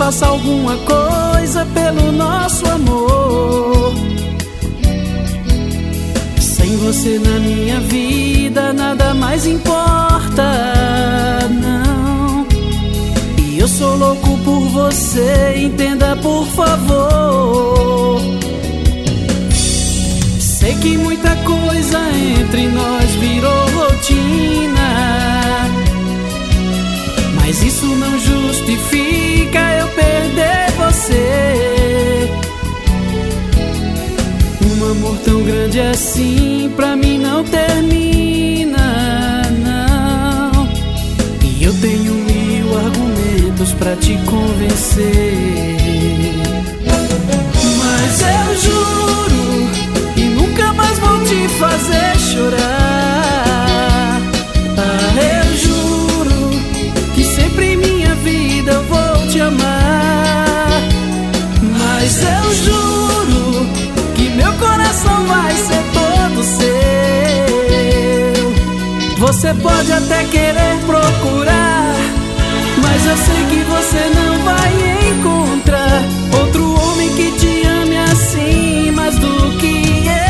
faça alguma coisa pelo nosso amor. Sem você na minha vida nada mais importa, não. E eu sou louco por você, entenda por favor. Sei que muita coisa entre nós virou rotina, mas isso não justifica eu perder você. Um amor tão grande assim pra mim não termina, não. E eu tenho 1000 argumentos pra te convencer, mas eu juro que nunca mais vou te fazer chorar. Ah, eu juro que sempre em minha vida eu vou te amar. Mas eu juro que meu coração vai ser todo seu. Você pode até querer procurar, mas eu sei que você não vai encontrar outro homem que te ame assim mais do que eu.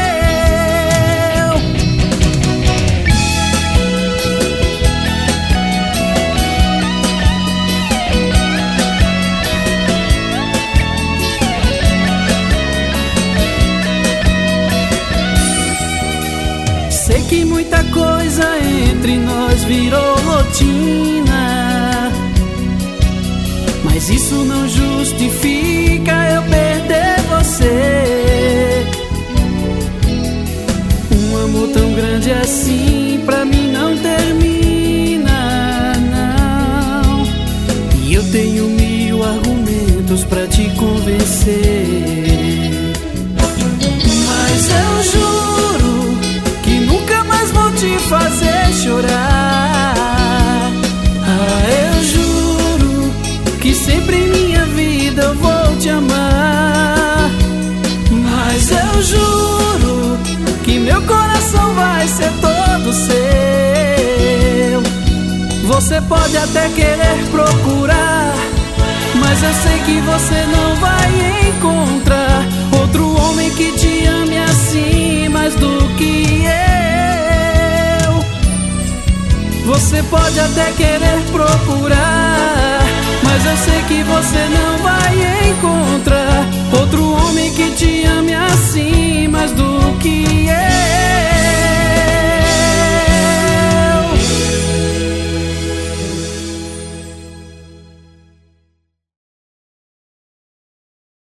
Sei que muita coisa entre nós virou rotina, mas isso não justifica eu perder você. Um amor tão grande assim pra mim não termina, não. E eu tenho 1000 argumentos pra te convencer, mas eu juro que nunca mais vou te fazer chorar. Ah, eu juro que sempre em minha vida eu vou te amar. Mas eu juro que meu coração vai ser todo seu. Você pode até querer procurar, mas eu sei que você não vai encontrar outro homem que te ame assim mais do que eu. Você pode até querer procurar, mas eu sei que você não vai encontrar